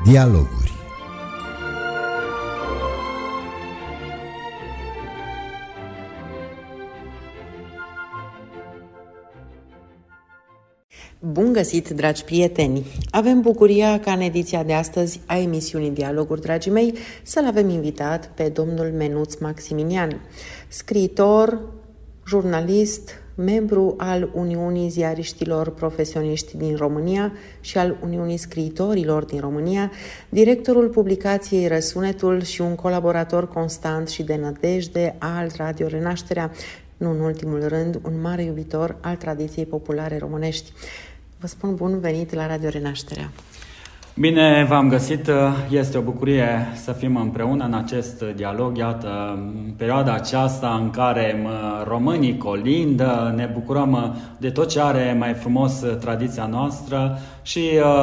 Dialoguri. Bun găsit, dragi prieteni! Avem bucuria ca în ediția de astăzi a emisiunii Dialoguri, dragii mei, să-l avem invitat pe domnul Menuț Maximinian, scriitor, jurnalist, membru al Uniunii Ziariștilor Profesioniști din România și al Uniunii Scriitorilor din România, directorul publicației Răsunetul și un colaborator constant și de nădejde al Radio Renașterea, nu în ultimul rând, un mare iubitor al tradiției populare românești. Vă spun bun venit la Radio Renașterea! Bine v-am găsit! Este o bucurie să fim împreună în acest dialog. Iată, în perioada aceasta în care românii colindă, ne bucurăm de tot ce are mai frumos tradiția noastră și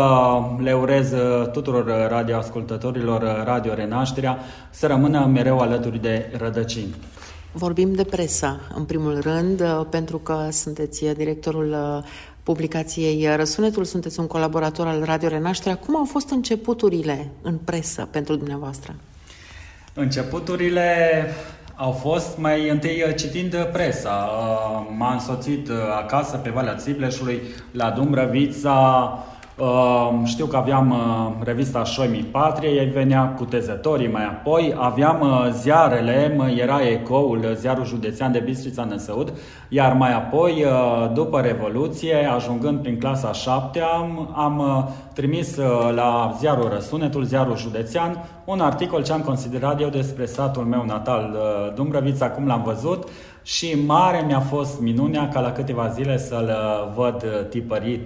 le urez tuturor radioascultătorilor Radio Renașterea să rămână mereu alături de rădăcini. Vorbim de presă, în primul rând, pentru că sunteți directorul publicației Răsunetul, sunteți un colaborator al Radio Renașterea. Cum au fost începuturile în presă pentru dumneavoastră? Începuturile au fost mai întâi citind presa. M-a însoțit acasă pe Valea Țipleșului, la Dumbrăvița. Știu că aveam revista Șoimii Patriei, ei venea cu Tezătorii mai apoi, aveam ziarele, era Ecoul, ziarul județean de Bistrița Năsăud, iar mai apoi, după Revoluție, ajungând prin clasa 7-a, am trimis la ziarul Răsunetul, ziarul județean, un articol ce am considerat eu despre satul meu natal, Dumbrăvița, cum l-am văzut. Și mare mi-a fost minunea ca la câteva zile să-l văd tipărit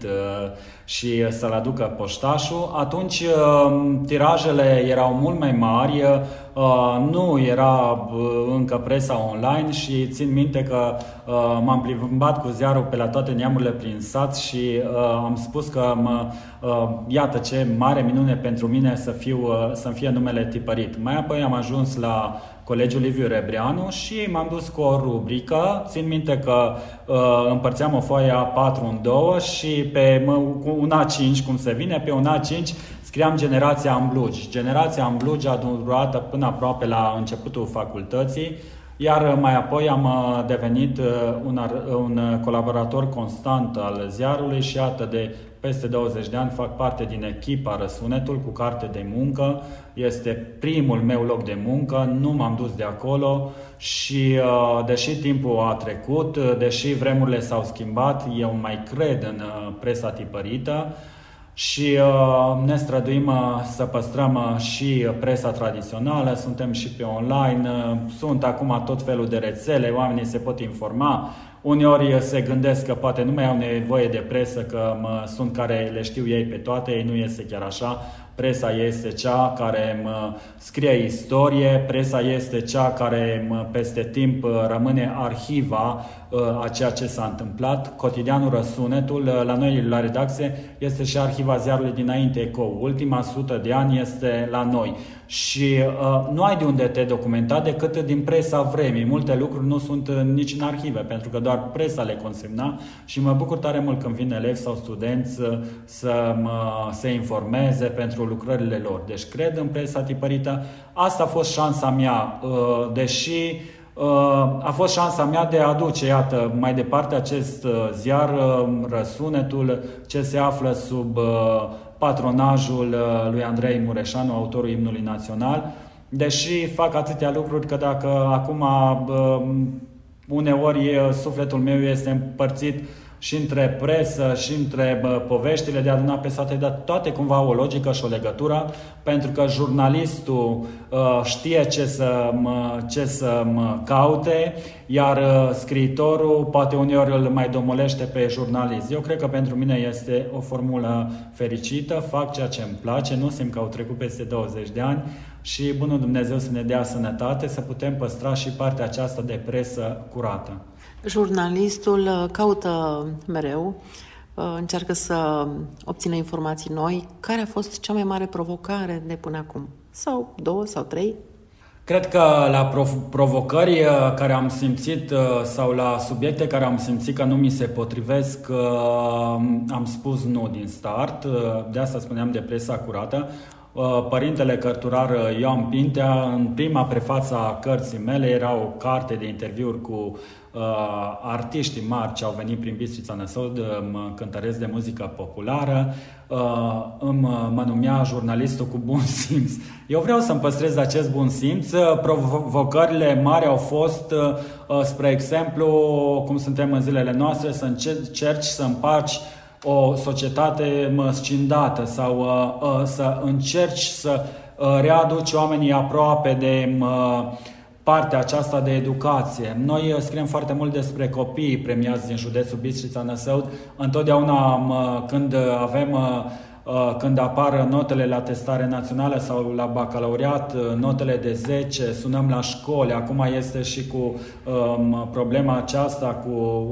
și să-l aducă poștașul. Atunci tirajele erau mult mai mari, nu era încă presa online și țin minte că m-am plimbat cu ziarul pe la toate neamurile prin sat și am spus că iată ce mare minune pentru mine să-mi fie numele tipărit. Mai apoi am ajuns la Colegiul Liviu Rebreanu și m-am dus cu o rubrică. Țin minte că împărțeam o foaie A4 în două și pe un A5, cum se vine, pe un A5 scriam Generația în Blugi. Generația în Blugi a durat până aproape la începutul facultății, iar mai apoi am devenit un colaborator constant al ziarului și iată de peste 20 de ani fac parte din echipa Răsunetul cu carte de muncă. Este primul meu loc de muncă, nu m-am dus de acolo și deși timpul a trecut, deși vremurile s-au schimbat, eu mai cred în presa tipărită și ne străduim să păstrăm și presa tradițională, suntem și pe online, sunt acum tot felul de rețele, oamenii se pot informa. Uneori se gândesc că poate nu mai au nevoie de presă, că sunt care le știu ei pe toate, nu este chiar așa. Presa este cea care scrie istorie, presa este cea care peste timp rămâne arhiva a ceea ce s-a întâmplat. Cotidianul Răsunetul, la noi la redacție, este și arhiva ziarului dinainte Eco. Ultima 100 de ani este la noi. Și nu ai de unde te documenta decât din presa vremii. Multe lucruri nu sunt nici în arhive, pentru că doar presa le consemna și mă bucur tare mult când vin elevi sau studenți să se informeze pentru lucrările lor. Deci cred în presa tipărită. Asta a fost șansa mea, deși a fost șansa mea de a aduce, iată, mai departe acest ziar, Răsunetul, ce se află sub patronajul lui Andrei Mureșanu, autorul Imnului Național, deși fac atâtea lucruri că dacă acum uneori sufletul meu este împărțit și între presă și între poveștile de adunat pe sate, dar toate cumva au o logică și o legătură, pentru că jurnalistul știe ce să caute, iar scriitorul poate uneori îl mai domolește pe jurnalist. Eu cred că pentru mine este o formulă fericită, fac ceea ce îmi place, nu simt că au trecut peste 20 de ani și bunul Dumnezeu să ne dea sănătate, să putem păstra și partea aceasta de presă curată. Jurnalistul caută mereu, încearcă să obțină informații noi. Care a fost cea mai mare provocare de până acum? Sau 2 sau 3? Cred că la provocări care am simțit sau la subiecte care am simțit că nu mi se potrivesc, am spus nu din start. De asta spuneam de presa curată. părintele cărturar Ioan Pintea. În prima prefață a cărții mele era o carte de interviuri cu artiștii mari ce au venit prin Bistrița Năsăud, cântăresc de muzică populară. Mă numea jurnalistul cu bun simț. Eu vreau să-mi păstrez acest bun simț. Provocările mari au fost, spre exemplu, cum suntem în zilele noastre, să încerci să împarci o societate scindată sau să încerci să readuci oamenii aproape de partea aceasta de educație. Noi scriem foarte mult despre copiii premiați din județul Bistrița Năsăud. Întotdeauna când apar notele la testare națională sau la bacalaureat, notele de 10, sunăm la școli. Acum este și cu problema aceasta cu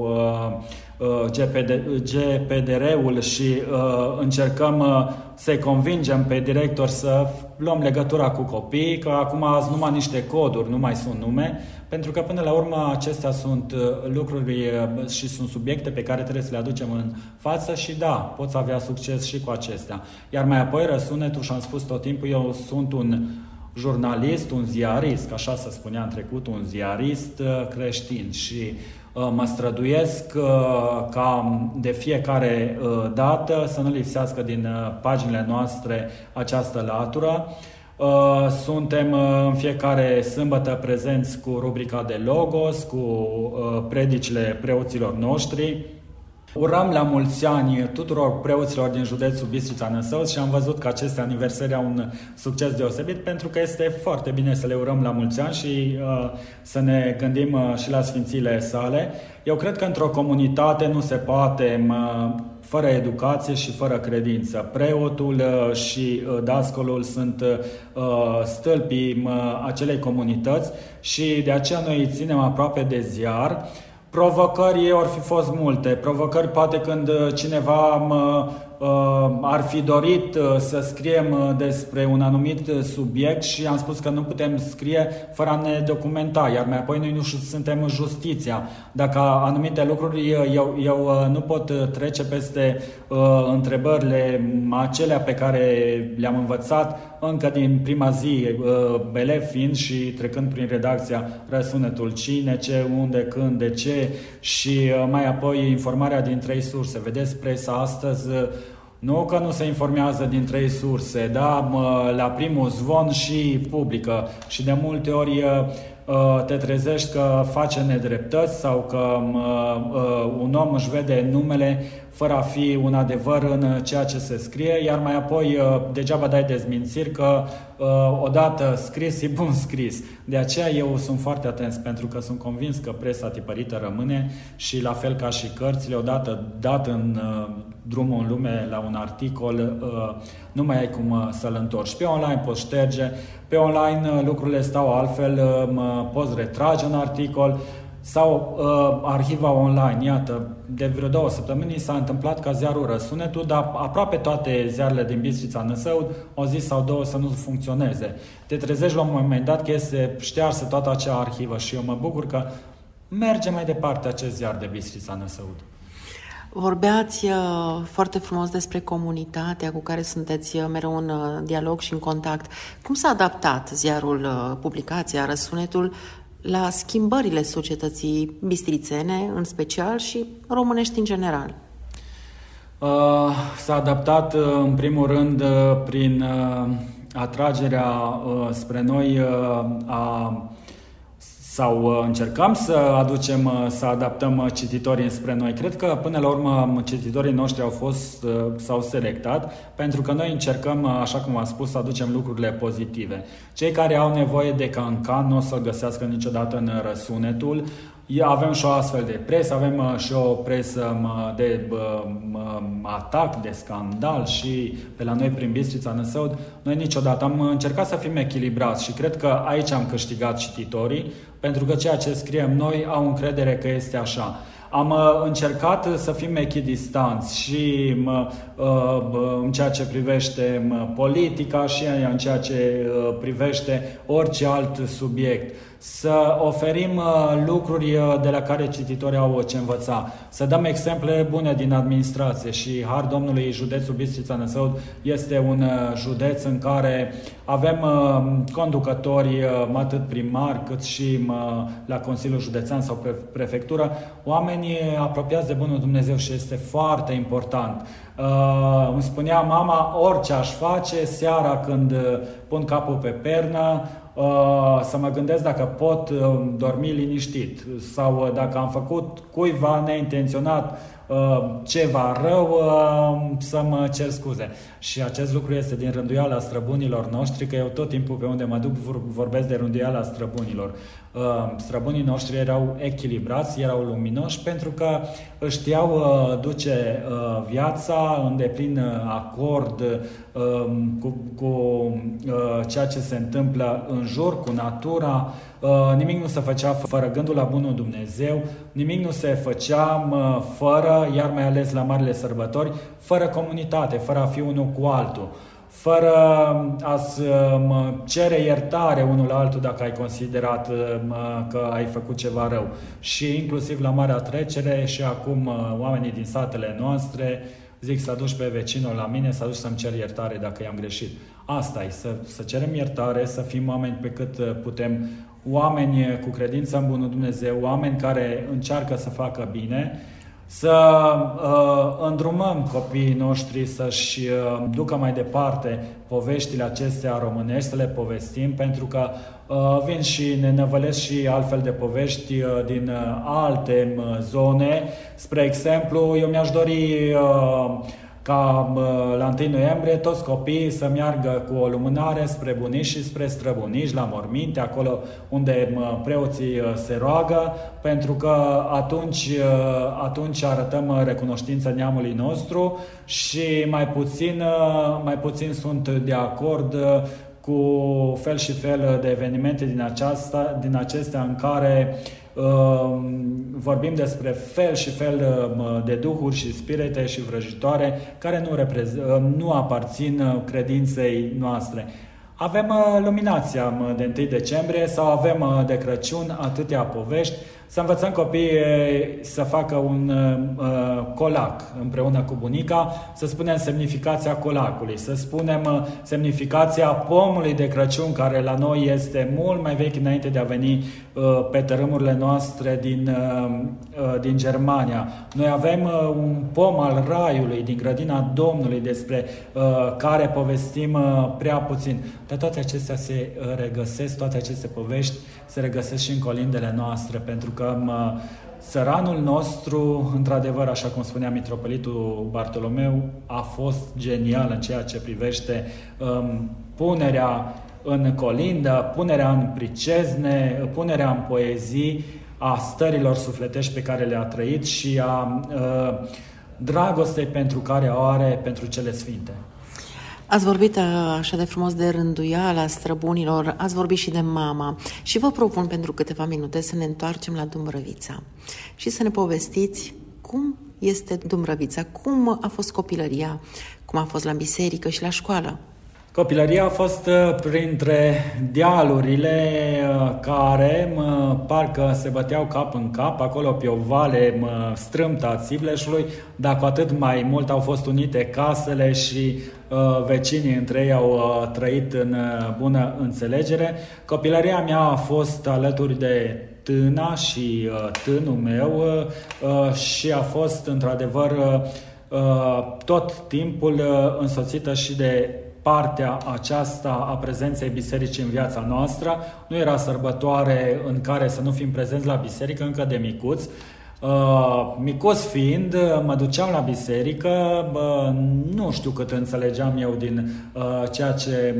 GPDR-ul și încercăm să-i convingem pe director să luăm legătura cu copiii, că acum sunt numai niște coduri, nu mai sunt nume, pentru că până la urmă acestea sunt lucruri și sunt subiecte pe care trebuie să le aducem în față și da, poți avea succes și cu acestea. Iar mai apoi răsunetul, și am spus tot timpul, eu sunt un jurnalist, un ziarist, așa se spunea în trecut, un ziarist creștin și mă străduiesc ca de fiecare dată să nu lipsească din paginile noastre această latură. Suntem în fiecare sâmbătă prezenți cu rubrica de Logos, cu predicile preoților noștri. Urăm la mulți ani tuturor preoților din județul Bistrița Năsăud și am văzut că aceste aniversări au un succes deosebit, pentru că este foarte bine să le urăm la mulți ani și să ne gândim și la sfințiile sale. Eu cred că într-o comunitate nu se poate fără educație și fără credință. Preotul și dascălul sunt stâlpii acelei comunități și de aceea noi îi ținem aproape de ziar. Provocări or fi fost multe. Provocări poate când cineva ar fi dorit să scriem despre un anumit subiect și am spus că nu putem scrie fără a ne documenta, iar mai apoi noi nu suntem justiția. Dacă anumite lucruri eu nu pot trece peste întrebările acelea pe care le-am învățat încă din prima zi, elev fiind și trecând prin redacția Răsunetul, cine, ce, unde, când, de ce și mai apoi informarea din 3 surse. Vedeți, presa astăzi nu că nu se informează din 3 surse, da, la primul zvon și publică și de multe ori te trezești că face nedreptăți sau că un om își vede numele fără a fi un adevăr în ceea ce se scrie, iar mai apoi degeaba dai dezmințiri că odată scris e bun scris. De aceea eu sunt foarte atent, pentru că sunt convins că presa tipărită rămâne și la fel ca și cărțile, odată dat în drumul în lume la un articol, nu mai ai cum să-l întorci. Pe online poți șterge, pe online lucrurile stau altfel, poți retrage un articol sau arhiva online. Iată, de vreo 2 săptămâni s-a întâmplat ca ziarul Răsunetul, dar aproape toate ziarele din Bistrița Năsăud o zi sau 2 să nu funcționeze. Te trezești la un moment dat că este ștearsă toată acea arhivă și eu mă bucur că merge mai departe acest ziar de Bistrița Năsăud. Vorbeați foarte frumos despre comunitatea cu care sunteți mereu în dialog și în contact. Cum s-a adaptat ziarul, publicația, Răsunetul, la schimbările societății bistrițene, în special, și românești în general? S-a adaptat, în primul rând, prin atragerea spre noi sau încercăm să aducem, să adaptăm cititorii spre noi. Cred că până la urmă cititorii noștri s-au selectat, pentru că noi încercăm, așa cum am spus, să aducem lucrurile pozitive. Cei care au nevoie de cancan nu o să-l găsească niciodată în Răsunetul. Avem și o astfel de presă, avem și o presă de atac, de scandal și pe la noi prin Bistrița Năsăud. Noi niciodată am încercat să fim echilibrați și cred că aici am câștigat cititorii, pentru că ceea ce scriem noi au încredere că este așa. Am încercat să fim echidistanți și în ceea ce privește politica și în ceea ce privește orice alt subiect. să oferim lucruri de la care cititorii au ce învăța, să dăm exemple bune din administrație și, har Domnului, județul Bistrița-Năsăud este un județ în care avem conducători, atât primari cât și la Consiliul Județean sau prefectură, oameni apropiați de Bunul Dumnezeu și este foarte important. Îmi spunea mama, orice aș face, seara când pun capul pe pernă, să mă gândesc dacă pot dormi liniștit sau dacă am făcut cuiva neintenționat ceva rău, să mă cer scuze. Și acest lucru este din rânduiala străbunilor noștri, că eu tot timpul pe unde mă duc vorbesc de rânduiala străbunilor. Străbunii noștri erau echilibrați, erau luminoși pentru că știau duce viața în deplin acord cu ceea ce se întâmplă în jur, cu natura. Nimic nu se făcea fără gândul la Bunul Dumnezeu, nimic nu se făcea fără, iar mai ales la marile sărbători, fără comunitate, fără a fi unul cu altul, fără a-ți cere iertare unul la altul dacă ai considerat că ai făcut ceva rău. Și inclusiv la Marea Trecere și acum oamenii din satele noastre zic să aduci pe vecinul la mine, să aduci să-mi cer iertare dacă i-am greșit. Asta e, să cerem iertare, să fim oameni pe cât putem, oameni cu credință în Bunul Dumnezeu, oameni care încearcă să facă bine, să îndrumăm copiii noștri să-și ducă mai departe poveștile acestea românești, să le povestim, pentru că vin și ne năvălesc și altfel de povești din alte zone. Spre exemplu, eu mi-aș dori ca la 1 noiembrie toți copiii să meargă cu o lumânare spre bunici și spre străbunici, la morminte, acolo unde preoții se roagă, pentru că atunci arătăm recunoștință neamului nostru și mai puțin sunt de acord cu fel și fel de evenimente din acestea în care vorbim despre fel și fel de duhuri și spirite și vrăjitoare care nu aparțin credinței noastre. Avem luminația de 1 decembrie sau avem de Crăciun atâtea povești, să învățăm copiii să facă un colac împreună cu bunica, să spunem semnificația colacului, să spunem semnificația pomului de Crăciun, care la noi este mult mai vechi înainte de a veni pe tărâmurile noastre din Germania. Noi avem un pom al raiului din grădina Domnului despre care povestim prea puțin. Dar toate acestea se regăsesc, toate aceste povești se regăsesc și în colindele noastre, pentru că țăranul nostru, într-adevăr, așa cum spunea mitropolitul Bartolomeu, a fost genial în ceea ce privește punerea în colindă, punerea în pricezne, punerea în poezii a stărilor sufletești pe care le-a trăit și a dragostei pentru care o are pentru cele sfinte. Ați vorbit așa de frumos de rânduiala străbunilor, ați vorbit și de mama și vă propun pentru câteva minute să ne întoarcem la Dumbrăvița și să ne povestiți cum este Dumbrăvița, cum a fost copilăria, cum a fost la biserică și la școală. Copilăria a fost printre dealurile care parcă se băteau cap în cap, acolo pe o vale strâmtă a Țibleșului, dar cu atât mai mult au fost unite casele și vecinii între ei au trăit în bună înțelegere. Copilăria mea a fost alături de tâna și tânul meu și a fost într-adevăr tot timpul însoțită și de partea aceasta a prezenței bisericii în viața noastră. Nu era sărbătoare în care să nu fim prezenți la biserică încă de micuți. Micuț fiind, mă duceam la biserică, nu știu cât înțelegeam eu din ceea ce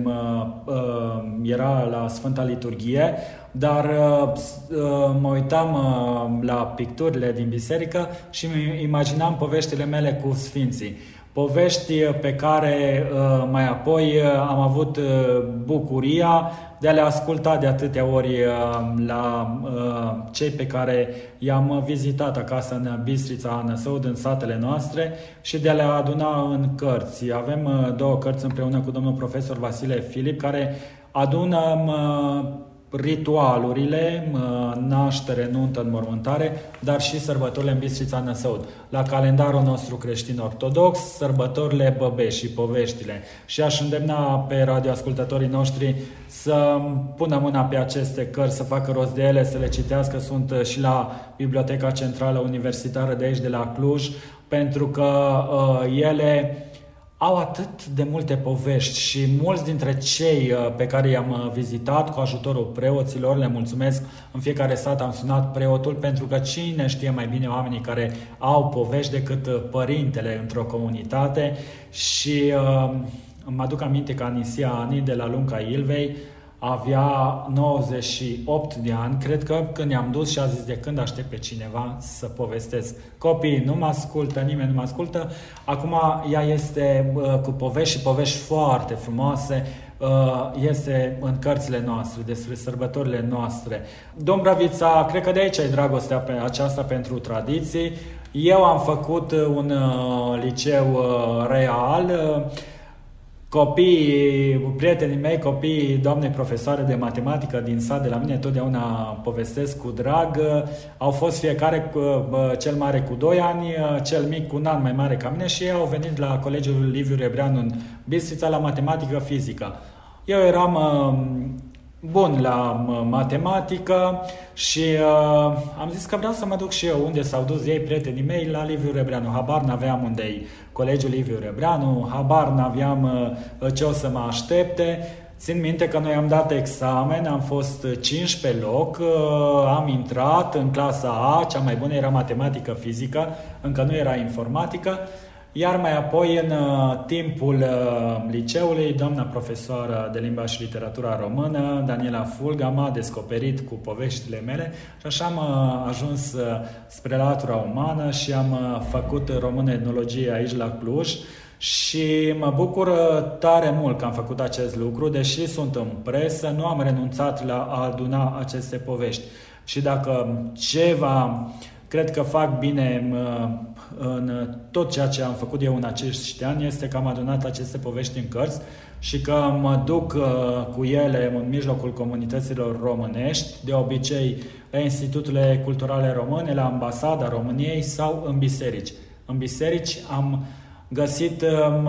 era la Sfânta Liturghie, dar mă uitam la picturile din biserică și îmi imaginam poveștile mele cu sfinții. Povești pe care mai apoi am avut bucuria de a le asculta de atâtea ori la cei pe care i-am vizitat acasă în Bistrița Năsăud, în satele noastre, și de a le aduna în cărți. Avem 2 cărți împreună cu domnul profesor Vasile Filip, care adună ritualurile, naștere, nuntă, înmormântare, dar și sărbătorile în Bistrița Năsăud. La calendarul nostru creștin-ortodox, sărbătorile Băbești și poveștile. Și aș îndemna pe radioascultătorii noștri să pună mâna pe aceste cărți, să facă rost de ele, să le citească. Sunt și la Biblioteca Centrală Universitară de aici, de la Cluj, pentru că ele au atât de multe povești și mulți dintre cei pe care i-am vizitat cu ajutorul preoților, le mulțumesc, în fiecare sat am sunat preotul, pentru că cine știe mai bine oamenii care au povești decât părintele într-o comunitate. Și îmi aduc aminte că Anisia Ani de la Lunca Ilvei avea 98 de ani, cred că, când i-am dus și a zis: de când aștept pe cineva să povestesc. Copiii nu mă ascultă, nimeni nu mă ascultă. Acum ea este cu povești și povești foarte frumoase, este în cărțile noastre, despre sărbătorile noastre. Dombravița, cred că de aici e dragostea aceasta pentru tradiții. Eu am făcut un liceu real. Prietenii mei, copiii doamnei profesoare de matematică din sat de la mine, totdeauna povestesc cu drag. Au fost fiecare, cel mare cu 2 ani, cel mic cu un an mai mare ca mine, și ei au venit la Colegiul Liviu Rebreanu în Bistrița la matematică-fizică. Eu eram bun la matematică și am zis că vreau să mă duc și eu unde s-au dus ei, prietenii mei, la Liviu Rebreanu. Habar n-aveam unde-i Colegiul Liviu Rebreanu, habar n-aveam ce o să mă aștepte. Țin minte că noi am dat examen, am fost 5 pe loc, am intrat în clasa A, cea mai bună era matematică-fizică, încă nu era informatică. Iar mai apoi, în timpul liceului, doamna profesoară de limba și literatura română, Daniela Fulga, m-a descoperit cu poveștile mele și așa am ajuns spre latura umană și am făcut română etnologie aici la Cluj. Și mă bucur tare mult că am făcut acest lucru, deși sunt în presă, nu am renunțat la a aduna aceste povești. Și dacă ceva cred că fac bine în tot ceea ce am făcut eu în acești ani, este că am adunat aceste povești în cărți și că mă duc cu ele în mijlocul comunităților românești, de obicei la institutele culturale române, la Ambasada României sau în biserici. În biserici am găsit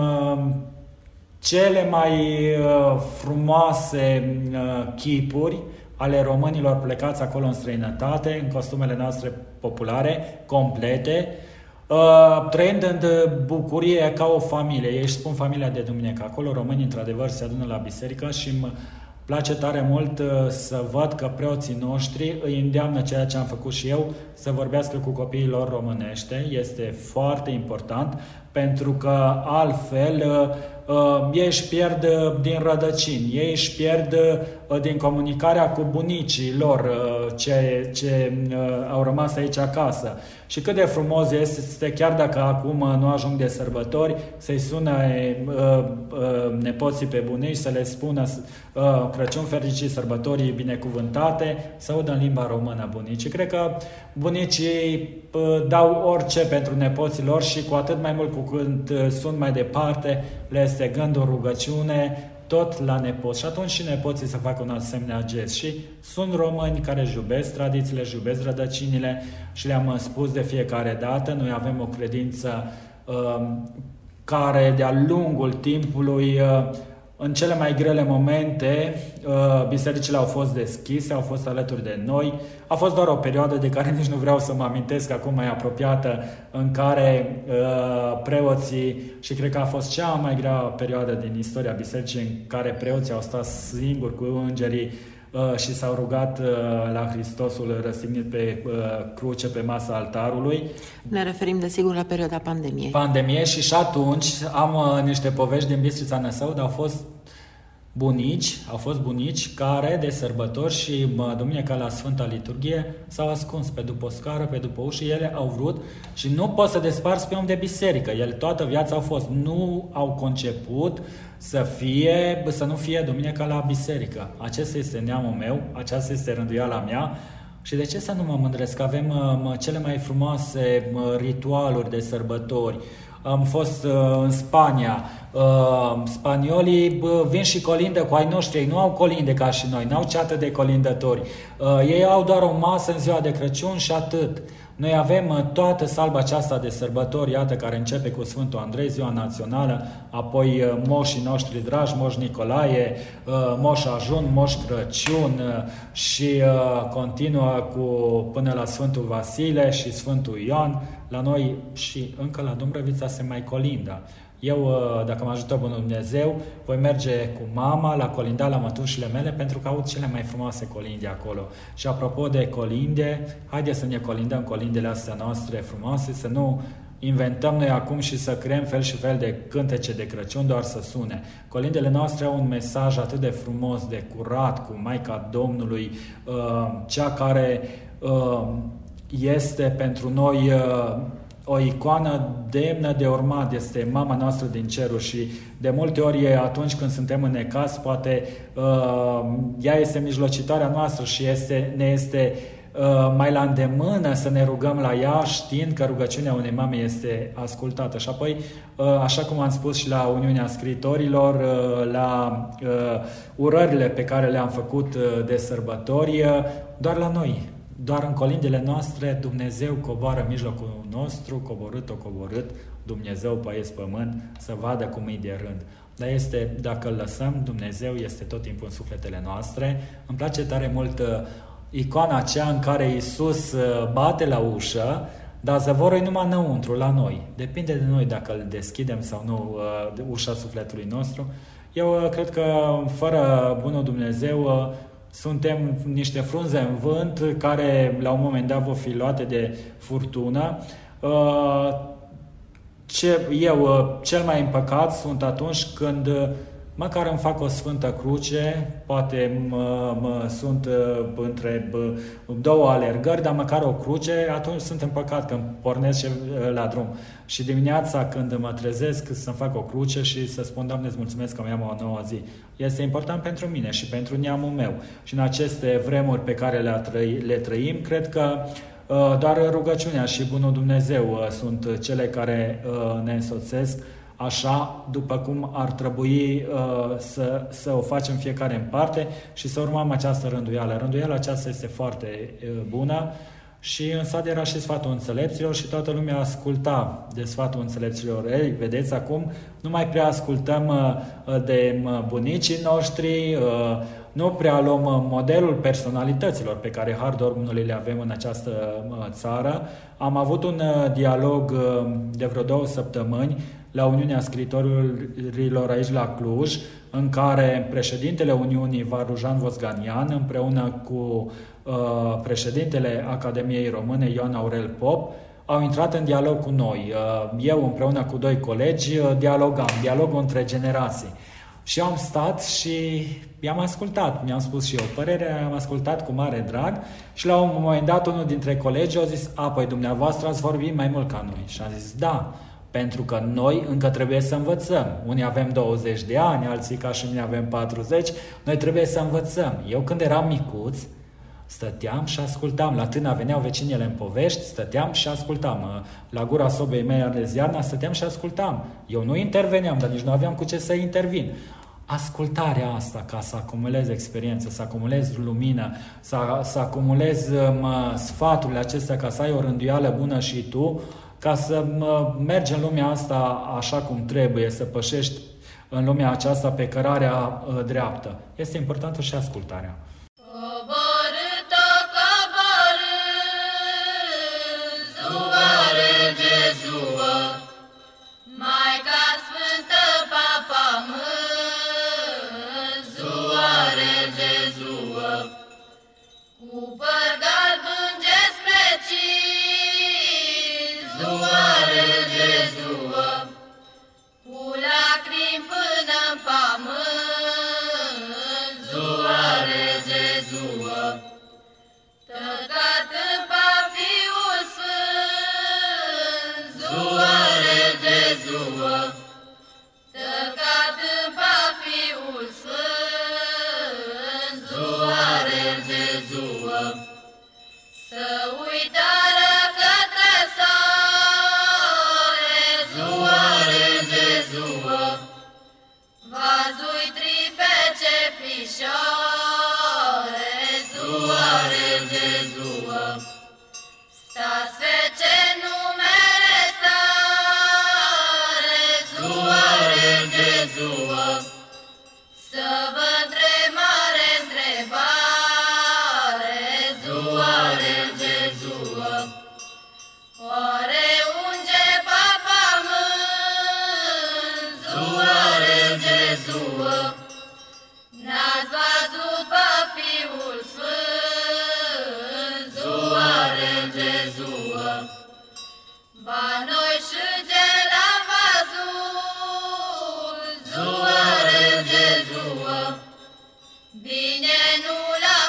cele mai frumoase chipuri ale românilor plecați acolo în străinătate, în costumele noastre populare, complete, trăind în bucurie ca o familie. Ei își spun familia de duminică. Acolo românii într-adevăr se adună la biserică și îmi place tare mult să văd că preoții noștri îi îndeamnă ceea ce am făcut și eu, să vorbească cu copiii lor românește. Este foarte important, pentru că altfel ei își pierd din rădăcini, ei își pierd din comunicarea cu bunicii lor, ce au rămas aici acasă. Și cât de frumos este, chiar dacă acum nu ajung de sărbători, să-i sună nepoții pe bunici, să le spună Crăciun fericit, sărbătorii binecuvântate, să audă în limba română bunicii. Cred că bunicii dau orice pentru nepoții lor și cu atât mai mult cu cât sunt mai departe, le este gândul, rugăciune, tot la nepoți. Și atunci și nepoții să facă un asemenea gest. Și sunt români care își iubesc tradițiile, își iubesc rădăcinile și le-am spus de fiecare dată. Noi avem o credință care de-a lungul timpului, în cele mai grele momente, bisericile au fost deschise, au fost alături de noi. A fost doar o perioadă de care nici nu vreau să mă amintesc acum, mai apropiată, în care preoții, și cred că a fost cea mai grea perioadă din istoria bisericii, în care preoții au stat singuri cu îngerii și s-au rugat la Hristosul răstignit pe cruce, pe masa altarului. Ne referim desigur la perioada pandemiei. Pandemie, și atunci am niște povești din Bistrița Năsăud. Au fost bunici care de sărbători și duminica la Sfânta Liturghie s-au ascuns pe după o scară, pe după ușă. Ele au vrut și nu poți să desparți pe om de biserică. Ele toată viața au fost. Nu au conceput să nu fie duminica la biserică. Acesta este neamul meu, aceasta este rânduiala mea. Și de ce să nu mă mândresc? Avem cele mai frumoase ritualuri de sărbători. am fost în Spania. Spaniolii vin și colindă cu ai noștri, ei nu au colinde ca și noi, n-au ceată de colindători. Ei au doar o masă în ziua de Crăciun și atât. Noi avem toată salba aceasta de sărbători, iată, care începe cu Sfântul Andrei, ziua națională, apoi moșii noștri dragi, Moș Nicolae, Moș Ajun, Moș Crăciun și continuă până la Sfântul Vasile și Sfântul Ioan. La noi și încă la Dumbrăvița se mai colindă. Eu, dacă mă ajută Bunul Dumnezeu, voi merge cu mama la colinda la mătușile mele pentru că aud cele mai frumoase colinde acolo. Și apropo de colinde, haideți să ne colindăm colindele astea noastre frumoase, să nu inventăm noi acum și să creăm fel și fel de cântece de Crăciun doar să sune. Colindele noastre au un mesaj atât de frumos, de curat, cu Maica Domnului, cea care este pentru noi o icoană demnă de urmat, este mama noastră din cerul și de multe ori atunci când suntem în necaz, poate ea este mijlocitoarea noastră și ne este mai la îndemână să ne rugăm la ea, știind că rugăciunea unei mame este ascultată. Și apoi, așa cum am spus și la Uniunea Scriitorilor, la urările pe care le-am făcut de sărbători, doar la noi, doar în colindele noastre, Dumnezeu coboară în mijlocul nostru, coborât, Dumnezeu păiesc pământ, să vadă cum e de rând. Dar dacă îl lăsăm, Dumnezeu este tot timpul în sufletele noastre. Îmi place tare mult icoana aceea în care Iisus bate la ușă, dar zăvorul e numai înăuntru, la noi. Depinde de noi dacă îl deschidem sau nu ușa sufletului nostru. Eu cred că fără Bunul Dumnezeu suntem niște frunze în vânt care la un moment dat vor fi luate de furtună. Cel mai împăcat sunt atunci când măcar îmi fac o sfântă cruce, poate sunt între două alergări, dar măcar o cruce, atunci sunt împăcat când pornesc și la drum. Și dimineața când mă trezesc să-mi fac o cruce și să spun, Doamne, îți mulțumesc că mi-am o nouă zi. Este important pentru mine și pentru neamul meu. Și în aceste vremuri pe care le trăim, cred că doar rugăciunea și Bunul Dumnezeu sunt cele care ne însoțesc așa după cum ar trebui să o facem fiecare în parte și să urmăm această rânduială. Rânduiala aceasta este foarte bună și în sat era și sfatul înțelepților și toată lumea asculta de sfatul înțelepților. Ei, vedeți, acum nu mai prea ascultăm de bunicii noștri, nu prea luăm modelul personalităților pe care har Domnului le avem în această țară. Am avut un dialog de vreo 2 săptămâni la Uniunea Scriitorilor aici la Cluj, în care președintele Uniunii, Varujan Vosganian, împreună cu președintele Academiei Române, Ioan Aurel Pop, au intrat în dialog cu noi. Eu, împreună cu 2 colegi, dialogul între generații. Și am stat și i-am ascultat, mi-am spus și eu părerea, am ascultat cu mare drag și la un moment dat unul dintre colegi a zis, păi dumneavoastră ați vorbit mai mult ca noi. Și am zis, da, pentru că noi încă trebuie să învățăm. Unii avem 20 de ani, alții ca și mine avem 40, noi trebuie să învățăm. Eu când eram micuț, stăteam și ascultam. La Tâna veneau vecinele în povești, stăteam și ascultam. La gura sobei mele arleziana stăteam și ascultam. Eu nu interveneam, dar nici nu aveam cu ce să intervin. Ascultarea asta, ca să acumulez experiență, să acumulez lumină, să acumulez sfaturile acestea, ca să ai o rânduială bună și tu, ca să mergi în lumea asta așa cum trebuie, să pășești în lumea aceasta pe cărarea dreaptă. Este importantă și ascultarea. Să uitară către soare, Jezua, stați fece numere stare, Zuare Jezua, să vă întreb mare întrebare, Zuare Jezua, oare unge papa mânt, Zuare Jezua, n-ați văzut pe Fiul Sfânt, Zuare Jezua, ba noi și ce l-am văzut, Zuare Jezua, bine nu l-am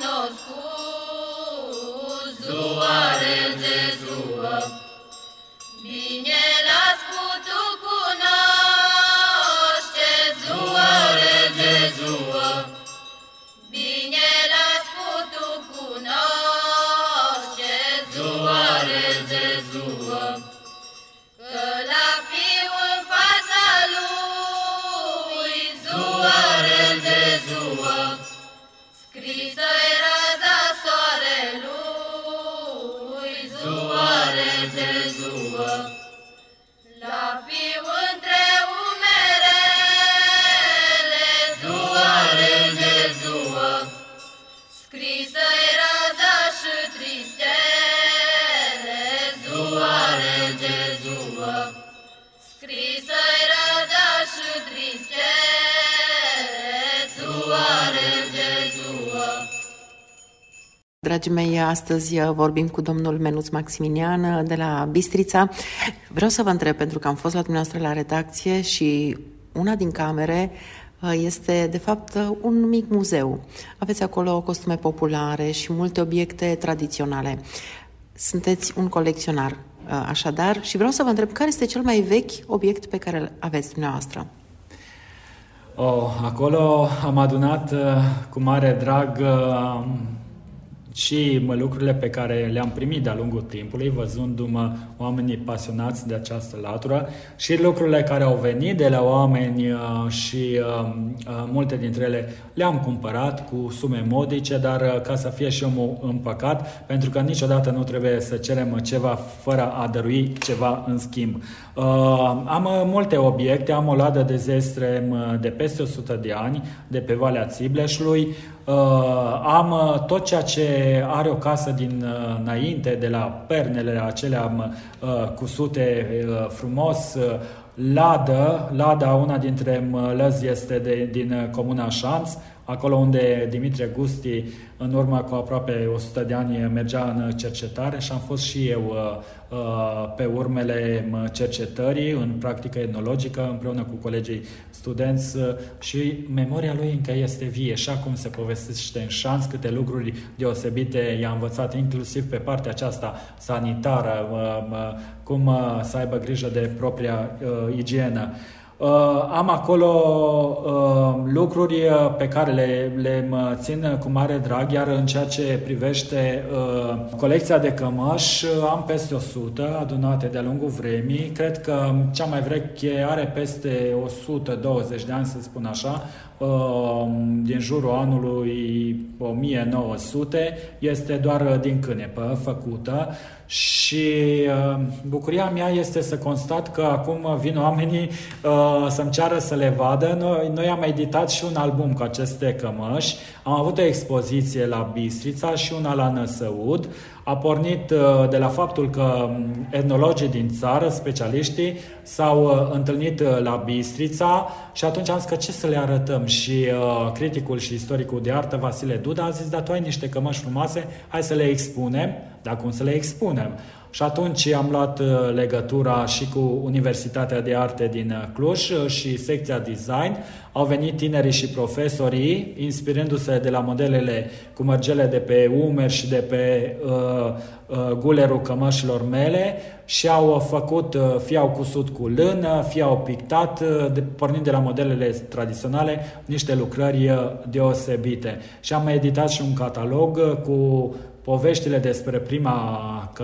cunoscut, Zuare Jezua, bine l-ați putut cunoaște, Zuare Jezua, bine l-ați putut cunoaște, Zuare Jezua, că la Fiul în fața lui, Zuare Jezua, scrisă-i raza soarelui, Zuare Jezua, la Fiul între umerele, Zuare Jezua, scrisă-i raza și tristele, Zuare Jezua, scrisă-i raza și tristele, Zuare Jezua. Dragii mei, astăzi vorbim cu domnul Menuț Maximinian de la Bistrița. Vreau să vă întreb, pentru că am fost la dumneavoastră la redacție și una din camere este, de fapt, un mic muzeu. Aveți acolo costume populare și multe obiecte tradiționale. Sunteți un colecționar, așadar, și vreau să vă întreb, care este cel mai vechi obiect pe care îl aveți dumneavoastră? Acolo am adunat cu mare drag și lucrurile pe care le-am primit de-a lungul timpului, văzându-mă oamenii pasionați de această latură, și lucrurile care au venit de la oameni și multe dintre ele le-am cumpărat cu sume modice, dar ca să fie și omul împăcat, pentru că niciodată nu trebuie să cerem ceva fără a dărui ceva în schimb. Am multe obiecte, am o ladă de zestre de peste 100 de ani, de pe Valea Țibleșului. Am tot ceea ce are o casă dinainte, de la pernele acelea cusute frumos. Lada, una dintre mălăzi, este din Comuna Șanț, acolo unde Dimitrie Gusti, în urmă cu aproape 100 de ani, mergea în cercetare, și am fost și eu pe urmele cercetării în practică etnologică împreună cu colegii studenți, și memoria lui încă este vie, și acum se povestește în Șanț câte lucruri deosebite i-a învățat, inclusiv pe partea aceasta sanitară, cum să aibă grijă de propria igienă. Am acolo lucruri pe care le țin cu mare drag, iar în ceea ce privește colecția de cămăși, am peste 100 adunate de-a lungul vremii. Cred că cea mai veche are peste 120 de ani, să spun așa, din jurul anului 1900, este doar din Cânepă făcută. Și bucuria mea este să constat că acum vin oamenii să-mi ceară să le vadă. Noi am editat și un album cu aceste cămăși, am avut o expoziție la Bistrița și una la Năsăud. A pornit de la faptul că etnologii din țară, specialiștii, s-au întâlnit la Bistrița și atunci am zis că ce să le arătăm. Și criticul și istoricul de artă Vasile Duda a zis: da, tu ai niște cămăși frumoase, hai să le expunem. Dar cum să le expunem? Și atunci am luat legătura și cu Universitatea de Arte din Cluj și secția Design. Au venit tinerii și profesorii, inspirându-se de la modelele cu mărgele de pe umeri și de pe gulerul cămășilor mele, și au făcut, fie au cusut cu lână, fie au pictat, pornind de la modelele tradiționale, niște lucrări deosebite. Și am editat și un catalog cu poveștile despre prima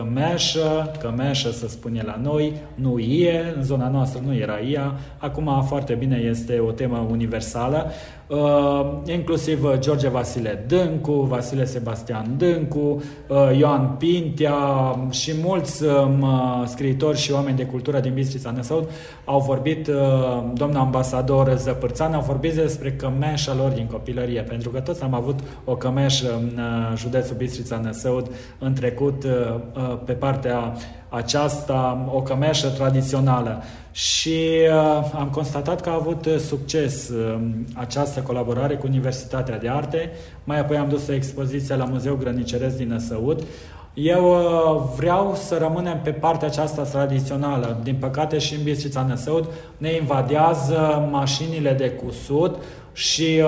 cămeșă să spune la noi, nu ie, în zona noastră nu era ea, acum foarte bine este o temă universală. inclusiv George Vasile Dâncu, Vasile Sebastian Dâncu, Ioan Pintea și mulți scriitori și oameni de cultură din Bistrița Năsăud au vorbit, domnul ambasador Zăpârțan, au vorbit despre cămeșa lor din copilărie, pentru că toți am avut o cămeșă în județul Bistrița Năsăud în trecut, pe partea aceasta, o cămeșă tradițională. Și am constatat că a avut succes această colaborare cu Universitatea de Arte. Mai apoi am dus o expoziție la Muzeul Grăniceresc din Năsăud. Eu vreau să rămânem pe partea aceasta tradițională. Din păcate și în Bistrița Năsăud ne invadează mașinile de cusut și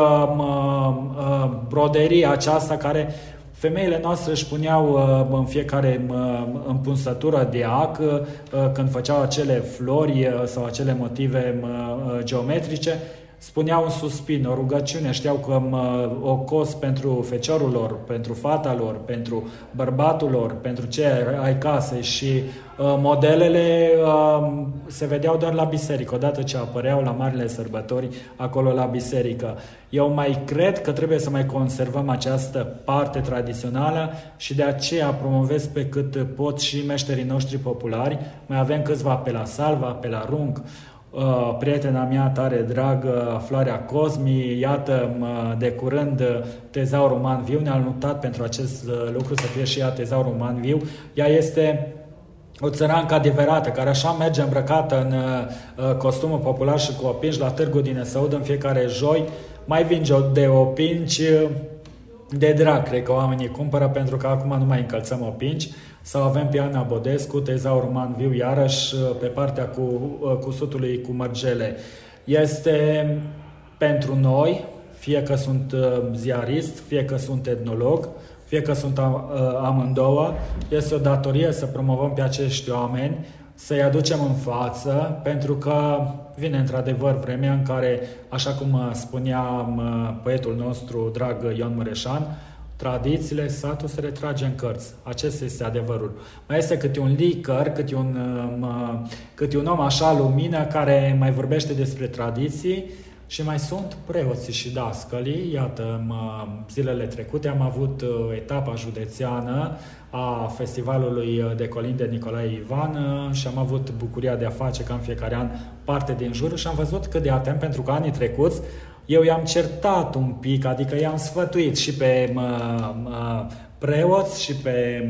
broderia aceasta care femeile noastre își puneau în fiecare împunsătură de ac când făceau acele flori sau acele motive geometrice, spuneau un suspin, o rugăciune, știau că o cos pentru feciorul lor, pentru fata lor, pentru bărbatul lor, pentru cei ai casei și modelele se vedeau doar la biserică, odată ce apăreau la marile sărbători acolo la biserică. Eu mai cred că trebuie să mai conservăm această parte tradițională și de aceea promovez pe cât pot și meșterii noștri populari. Mai avem câțiva pe la Salva, pe la Rung, prietena mea tare dragă, Floarea Cosmi, iată, de curând tezaur uman viu, ne-a luptat pentru acest lucru să fie și ea tezaur uman viu. Ea este o țărancă adevărată, care așa merge îmbrăcată în costumul popular și cu opinci la târgul din Năsăud în fiecare joi. Mai vinge de opinci de drag, cred că oamenii cumpără, pentru că acum nu mai încălțăm opinci. Sau avem pe Ana Bodescu, tezaur uman viu, iarăși pe partea cu cusutului cu mărgele. Este pentru noi, fie că sunt ziarist, fie că sunt etnolog, fie că sunt amândouă, este o datorie să promovăm pe acești oameni, să-i aducem în față, pentru că vine într-adevăr vremea în care, așa cum spunea poetul nostru drag Ion Mureșan, tradițiile, satul se retrage în cărți. Acesta este adevărul. Mai este câte un licăr, câte un om așa lumină care mai vorbește despre tradiții și mai sunt preoții și dascălii. Iată, zilele trecute am avut etapa județeană a festivalului de colinde Nicolae Ivan și am avut bucuria de a face ca în fiecare an parte din jur și am văzut cât de atent, pentru că anii trecuți eu i-am certat un pic, adică i-am sfătuit și pe preoți și pe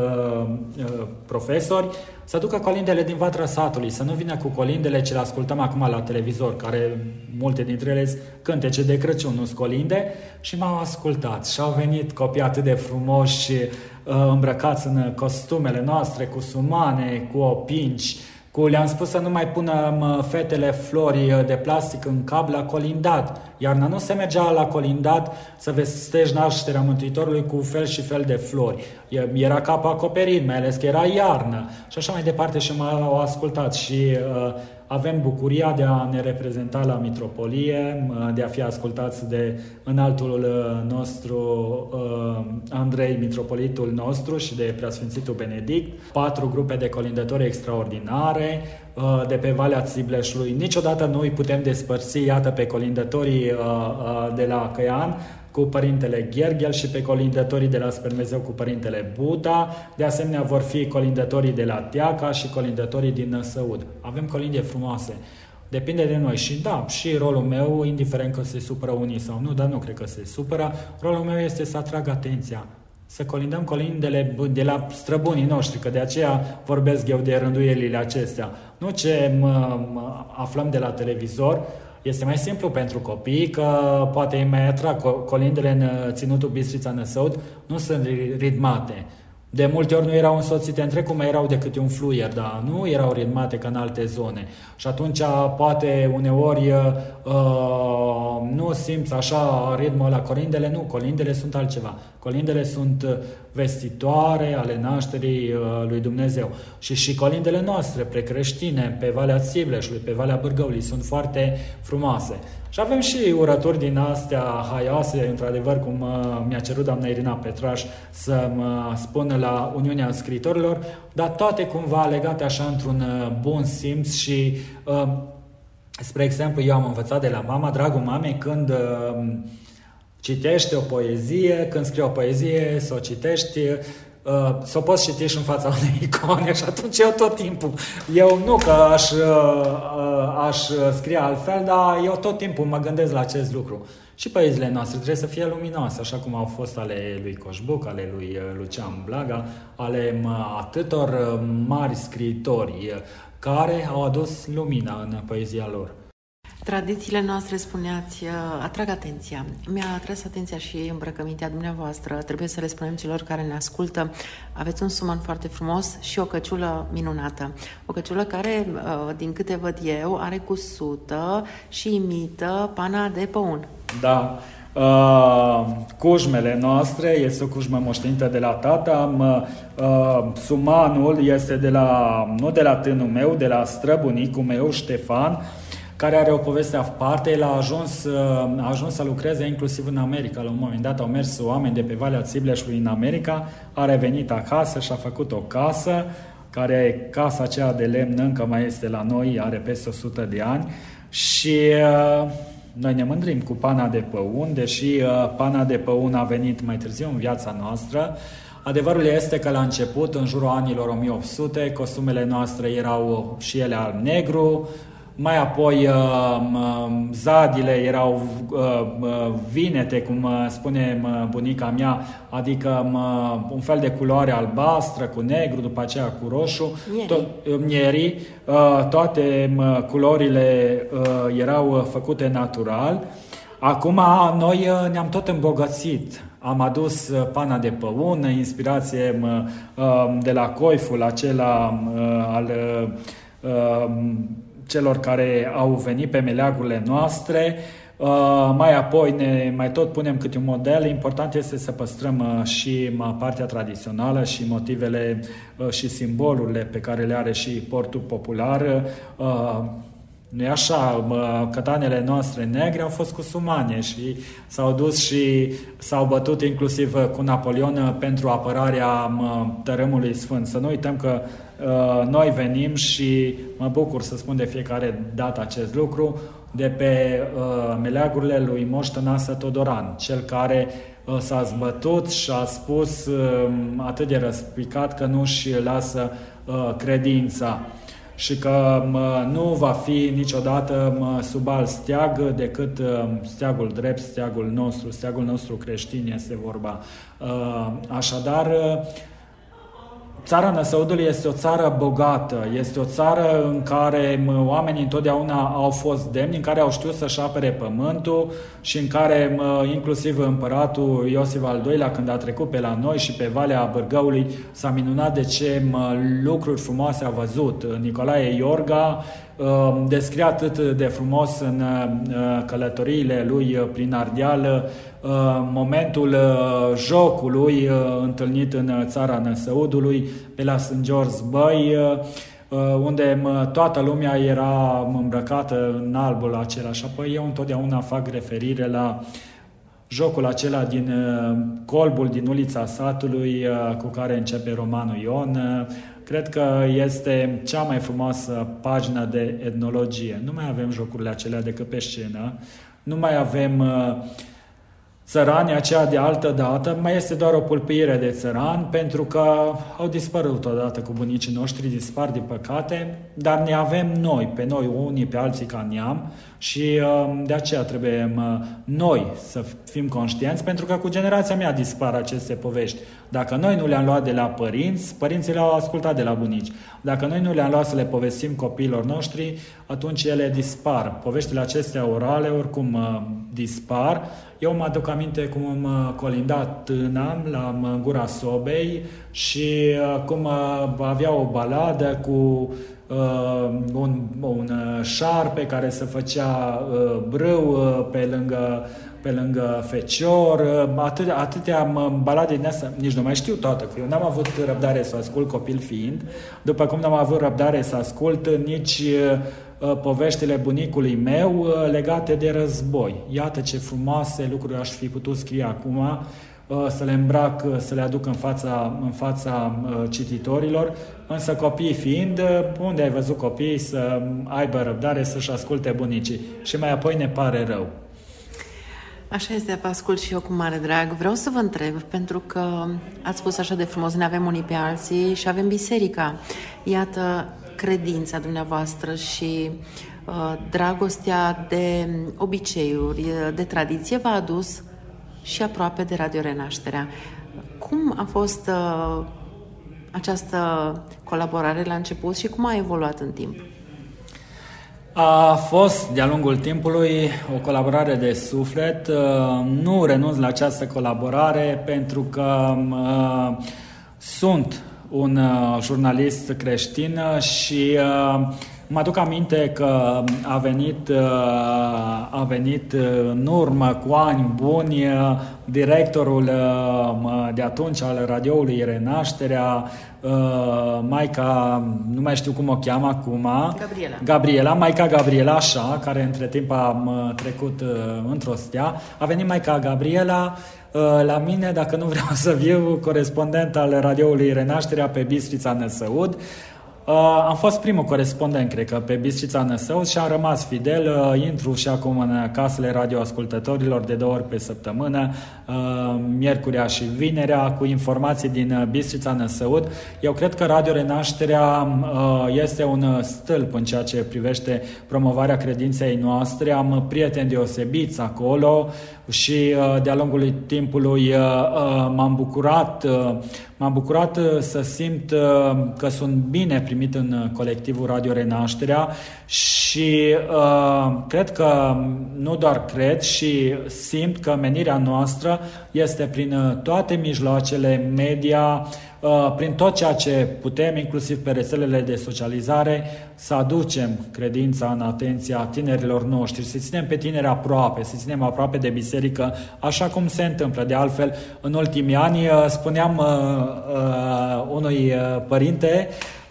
profesori să ducă colindele din vatra satului, să nu vină cu colindele ce le ascultăm acum la televizor, care multe dintre ele sunt cântece de Crăciun, nu sunt colinde, și m-au ascultat și au venit copii atât de frumoși, îmbrăcați în costumele noastre, cu sumane, cu opinci, le-am spus să nu mai pună fetele flori de plastic în cap la colindat. Iarna nu se mergea la colindat să vestești nașterea Mântuitorului cu fel și fel de flori. Era capul acoperit, mai ales că era iarnă. Și așa mai departe și m-au ascultat și avem bucuria de a ne reprezenta la mitropolie, de a fi ascultați de înaltul nostru Andrei, mitropolitul nostru, și de preasfințitul Benedict, 4 grupe de colindători extraordinare de pe Valea Țibleșului. Niciodată nu îi putem despărți, iată, pe colindătorii de la Căian cu părintele Gherghel și pe colindătorii de la Spermezeu cu părintele Buda. De asemenea vor fi colindătorii de la Teaca și colindătorii din Năsăud. Avem colinde frumoase. Depinde de noi. Și da, și rolul meu, indiferent că se supără unii sau nu, dar nu cred că se supără, rolul meu este să atrag atenția. Să colindăm colindele de la străbunii noștri, că de aceea vorbesc eu de rânduielile acestea. Nu ce aflăm de la televizor. Este mai simplu pentru copii, că poate îi mai atrag. Colindele în Ținutul Bistrița Năsăud nu sunt ritmate. De multe ori nu erau însoțite între cum erau de câte un fluier, dar nu erau ritmate ca în alte zone. Și atunci poate uneori nu simți așa ritmul la colindele. Nu, colindele sunt altceva. Colindele sunt vestitoare ale nașterii lui Dumnezeu. Și colindele noastre precreștine pe Valea Țibleșului, pe Valea Bârgăului sunt foarte frumoase. Și avem și urături din astea haioase, într-adevăr, cum mi-a cerut doamna Irina Petraș să mă spună la Uniunea Scriitorilor, dar toate cumva legate așa într-un bun simț și Spre exemplu, eu am învățat de la mama, dragul mamei, când citește o poezie, când scrie o poezie, să o citești, să o poți citi și în fața unei icone și atunci eu tot timpul, eu nu că aș scrie altfel, dar eu tot timpul mă gândesc la acest lucru. Și poeziile noastre trebuie să fie luminoase, așa cum au fost ale lui Coșbuc, ale lui Lucian Blaga, ale atâtor mari scriitori care au adus lumina în poezia lor. Tradițiile noastre, spuneați, atrag atenția. Mi-a atras atenția și îmbrăcămintea dumneavoastră. Trebuie să le spunem celor care ne ascultă. Aveți un suman foarte frumos și o căciulă minunată. O căciulă care, din câte văd eu, are cusută și imită pana de păun. Da. Cujmele noastre este o cujmă moștenită de la tata. Sumanul este nu de la tânul meu, de la străbunicul meu, Ștefan, care are o poveste aparte. El a ajuns să lucreze inclusiv în America. La un moment dat au mers oameni de pe Valea Țibleșului în America, a revenit acasă și a făcut o casă, care casa aceea de lemn încă mai este la noi, are peste 100 de ani și noi ne mândrim cu pana de păun, deși pana de păun a venit mai târziu în viața noastră. Adevărul este că la început, în jurul anilor 1800, costumele noastre erau și ele alb-negru, mai apoi zadile erau vinete, cum spune bunica mea, adică un fel de culoare albastră cu negru, după aceea cu roșu, mierii, toate culorile erau făcute natural. Acum noi ne-am tot îmbogățit. Am adus pana de păun, inspirație de la coiful acela al celor care au venit pe meleagurile noastre. Mai apoi mai tot punem câte un model. Important este să păstrăm și partea tradițională și motivele și simbolurile pe care le are și portul popular. Nu-i așa, cătanele noastre negre au fost cu sumane și s-au dus și s-au bătut inclusiv cu Napoleon pentru apărarea tărâmului sfânt. Să nu uităm că noi venim și mă bucur să spun de fiecare dată acest lucru, de pe meleagurile lui Moș Tănase Todoran, cel care s-a zbătut și a spus atât de răspicat că nu-și lasă credința și că nu va fi niciodată sub alt steag decât steagul drept, steagul nostru creștin este vorba. Așadar, țara Năsăudului este o țară bogată, este o țară în care oamenii întotdeauna au fost demni, în care au știut să-și apere pământul și în care inclusiv împăratul Iosif al II-lea, când a trecut pe la noi și pe Valea Bârgăului, s-a minunat de ce lucruri frumoase a văzut. Nicolae Iorga descrie atât de frumos în călătoriile lui prin Ardeal momentul jocului întâlnit în țara Năsăudului, pe la Sângeorz-Băi, unde toată lumea era îmbrăcată în albul acela. Și apoi eu întotdeauna fac referire la jocul acela din colbul din ulița satului cu care începe romanul Ion. Cred că este cea mai frumoasă pagină de etnologie. Nu mai avem jocurile acelea decât pe scenă, nu mai avem țăranii aceia de altă dată, mai este doar o pulpire de țărani, pentru că au dispărut odată cu bunicii noștri, dispar din păcate, dar ne avem noi, pe noi unii pe alții ca neam și de aceea trebuie noi să fim conștienți, pentru că cu generația mea dispar aceste povești. Dacă noi nu le-am luat de la părinți, părinții le-au ascultat de la bunici. Dacă noi nu le-am luat să le povestim copiilor noștri, atunci ele dispar. Poveștile acestea orale oricum dispar. Eu mă aduc aminte cum am colindat tâna la gura sobei și cum avea o baladă cu un șarpe care se făcea brâu pe lângă fecior, atâtea balade din astea, nici nu mai știu toată, că eu n-am avut răbdare să ascult copil fiind, după cum n-am avut răbdare să ascult nici poveștile bunicului meu legate de război. Iată ce frumoase lucruri aș fi putut scrie acum, să le îmbrac, să le aduc în fața cititorilor, însă copiii fiind, unde ai văzut copiii să aibă răbdare să-și asculte bunicii? Și mai apoi ne pare rău. Așa este, vă ascult și eu cu mare drag. Vreau să vă întreb, pentru că ați spus așa de frumos, ne avem unii pe alții și avem biserica. Iată, credința dumneavoastră și dragostea de obiceiuri, de tradiție v-a adus și aproape de Radio Renașterea. Cum a fost această colaborare la început și cum a evoluat în timp? A fost de-a lungul timpului o colaborare de suflet. Nu renunț la această colaborare pentru că sunt un jurnalist creștin și mă aduc aminte că a venit în urmă cu ani buni directorul de atunci al radioului Renașterea, maica, nu mai știu cum o cheamă acum, maica Gabriela, așa, care între timp a trecut într-o stea. A venit maica Gabriela la mine, dacă nu vreau să fiu corespondent al radioului Renașterea pe Bistrița Năsăud. Am fost primul corespondent, cred că, pe Bistrița Năsăud și am rămas fidel. Intru și acum în casele radioascultătorilor de 2 ori pe săptămână, miercurea și vinerea, cu informații din Bistrița Năsăud. Eu cred că Radio Renașterea este un stâlp în ceea ce privește promovarea credinței noastre. Am prieteni deosebiți acolo și de-a lungul timpului m-am bucurat să simt că sunt bine primit în colectivul Radio Renașterea și cred că, nu doar cred, și simt că menirea noastră este prin toate mijloacele media, prin tot ceea ce putem, inclusiv pe rețelele de socializare, să aducem credința în atenția tinerilor noștri, să ținem pe tineri aproape, să ținem aproape de biserică, așa cum se întâmplă. De altfel, în ultimii ani spuneam unui părinte,